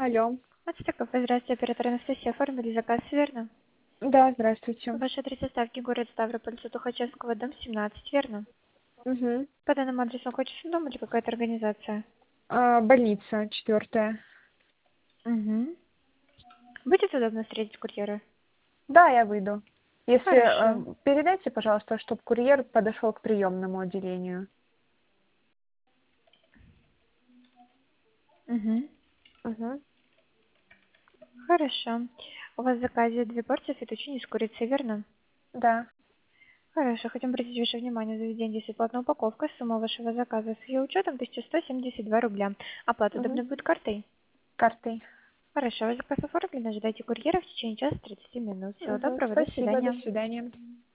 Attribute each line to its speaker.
Speaker 1: Алло.
Speaker 2: Ацтеков, здравствуйте, оператор Анастасия. Оформили заказ, верно?
Speaker 1: Да, здравствуйте.
Speaker 2: Ваш адрес доставки город Ставрополь, Тухачевского, дом 17, верно?
Speaker 1: Угу.
Speaker 2: По данному адресу хочется дом или какая-то организация?
Speaker 1: Больница 4.
Speaker 2: Угу. Будет удобно встретить курьера?
Speaker 1: Да, я выйду. Если
Speaker 2: Хорошо.
Speaker 1: передайте, пожалуйста, чтобы курьер подошел к приемному отделению.
Speaker 2: Угу.
Speaker 1: Угу.
Speaker 2: Хорошо. У вас в заказе 2 порции фетучини с курицей, верно?
Speaker 1: Да.
Speaker 2: Хорошо. Хотим обратить ваше внимание, заведение действует платная упаковка. Сумма вашего заказа с ее учетом 1172 рубля. Оплата
Speaker 1: Угу.
Speaker 2: удобно будет картой?
Speaker 1: Картой.
Speaker 2: Хорошо. Ваш заказ оформлен. Ожидайте курьера в течение часа 30 минут. Всего
Speaker 1: Угу.
Speaker 2: доброго. До
Speaker 1: Спасибо, до
Speaker 2: свидания.
Speaker 1: свидания.